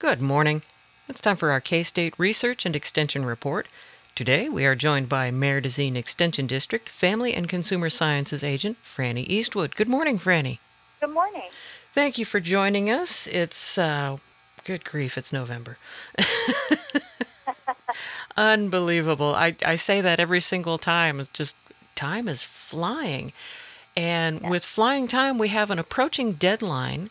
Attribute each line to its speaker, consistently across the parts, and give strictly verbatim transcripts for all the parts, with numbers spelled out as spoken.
Speaker 1: Good morning. It's time for our K-State Research and Extension Report. Today we are joined by Mare-Dezine Extension District Family and Consumer Sciences Agent Franny Eastwood. Good morning, Franny.
Speaker 2: Good morning.
Speaker 1: Thank you for joining us. It's, uh, good grief, it's November. Unbelievable. I, I say that every single time. It's just, time is flying. And
Speaker 2: Yes.
Speaker 1: with flying time, we have an approaching deadline,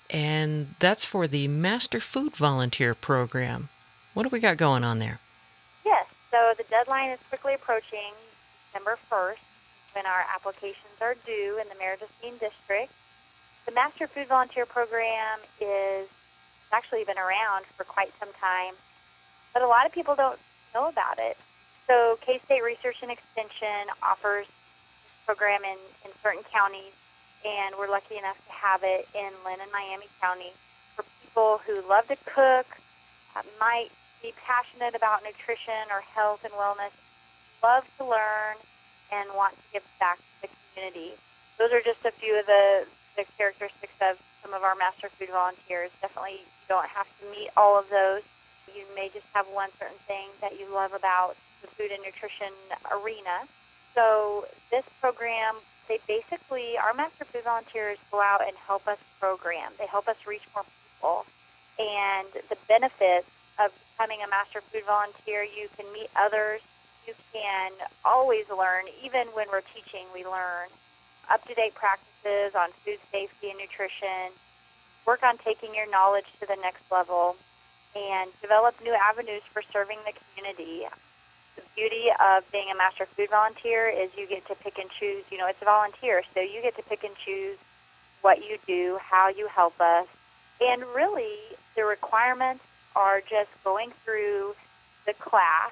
Speaker 1: and that's for the Master Food Volunteer Program. What have we got going on there?
Speaker 2: Yes, so the deadline is quickly approaching, December first, when our applications are due in the Mare-Dezine District. The Master Food Volunteer Program is actually been around for quite some time, but a lot of people don't know about it. So K-State Research and Extension offers this program in, in certain counties, and we're lucky enough to have it in Lynn and Miami County for people who love to cook, uh, might be passionate about nutrition or health and wellness, love to learn, and want to give back to the community. Those are just a few of the, the characteristics of some of our Master Food Volunteers. Definitely you don't have to meet all of those. You may just have one certain thing that you love about the food and nutrition arena. So this program, they basically, our Master Food Volunteers go out and help us program. They help us reach more people. And the benefits of becoming a Master Food Volunteer, you can meet others. You can always learn. Even when we're teaching, we learn up-to-date practices on food safety and nutrition, work on taking your knowledge to the next level, and develop new avenues for serving the community. The beauty of being a Master Food Volunteer is you get to pick and choose. You know, it's a volunteer, so you get to pick and choose what you do, how you help us. And really, the requirements are just going through the class.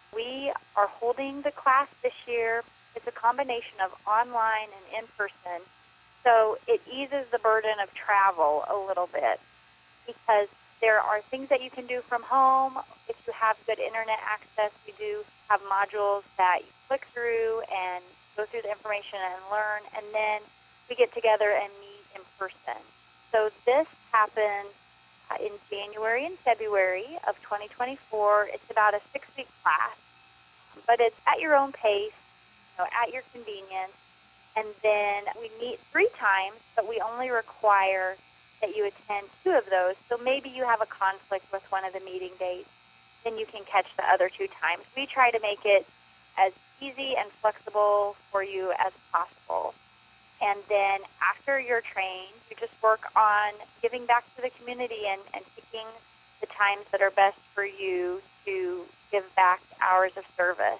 Speaker 2: We are holding the class this year. It's a combination of online and in-person, so it eases the burden of travel a little bit because there are things that you can do from home. If you have good internet access, we do have modules that you click through and go through the information and learn, and then we get together and meet in person. So this happens uh, in January and February of twenty twenty-four. It's about a six-week class, but it's at your own pace, you know, at your convenience. And then we meet three times, but we only require that you attend two of those. So maybe you have a conflict with one of the meeting dates, then you can catch the other two times. We try to make it as easy and flexible for you as possible. And then after you're trained, you just work on giving back to the community and, and picking the times that are best for you to give back hours of service.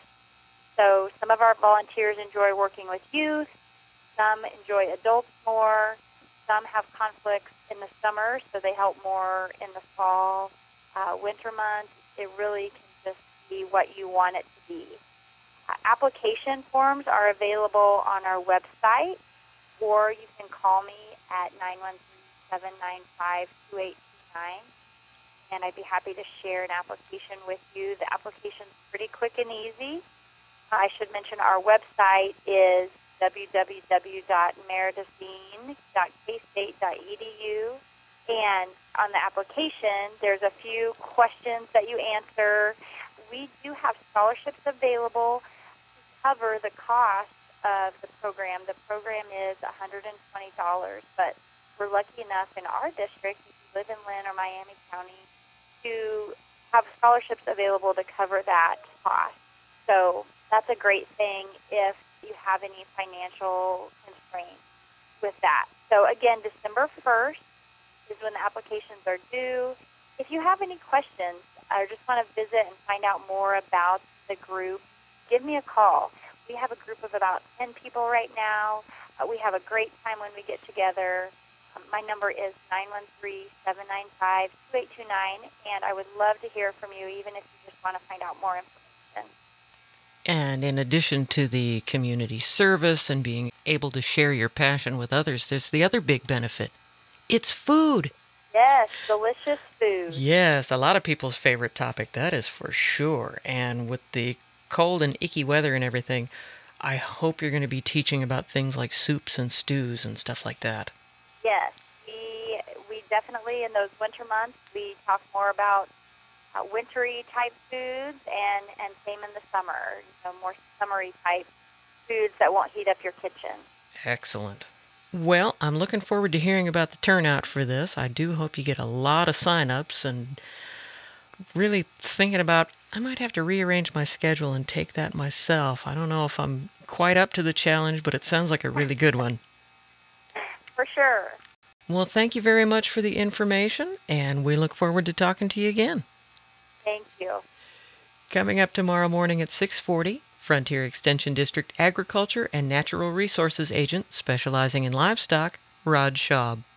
Speaker 2: So some of our volunteers enjoy working with youth. Some enjoy adults more. Some have conflicts in the summer, so they help more in the fall, uh, winter months. It really can just be what you want it to be. Uh, application forms are available on our website, or you can call me at nine one three, seven nine five, two eight two nine, and I'd be happy to share an application with you. The application's pretty quick and easy. I should mention our website is w w w dot mare-dezine dot k state dot e d u, and on the application there's a few questions that you answer. We do have scholarships available to cover the cost of the program. The program is one hundred twenty dollars, but we're lucky enough in our district, if you live in Lynn or Miami County, to have scholarships available to cover that cost. So that's a great thing if you have any financial constraints with that. So again, December first is when the applications are due. If you have any questions or just want to visit and find out more about the group, give me a call. We have a group of about ten people right now. Uh, we have a great time when we get together. Um, my number is nine one three, seven nine five, two eight two nine, and I would love to hear from you, even if you just want to find out more information.
Speaker 1: And in addition to the community service and being able to share your passion with others, there's the other big benefit. It's food.
Speaker 2: Yes, delicious food.
Speaker 1: Yes, a lot of people's favorite topic, that is for sure. And with the cold and icky weather and everything, I hope you're going to be teaching about things like soups and stews and stuff like that.
Speaker 2: Yes, we we definitely in those winter months, we talk more about uh, wintry type foods, and, and same in the summer, you know, more summery type foods that won't heat up your kitchen.
Speaker 1: Excellent. Well, I'm looking forward to hearing about the turnout for this. I do hope you get a lot of sign-ups, and really thinking about I might have to rearrange my schedule and take that myself. I don't know if I'm quite up to the challenge, but it sounds like a really good one.
Speaker 2: For sure.
Speaker 1: Well, thank you very much for the information, and we look forward to talking to you again.
Speaker 2: Thank you.
Speaker 1: Coming up tomorrow morning at six forty, Frontier Extension District Agriculture and Natural Resources Agent specializing in livestock, Rod Schaub.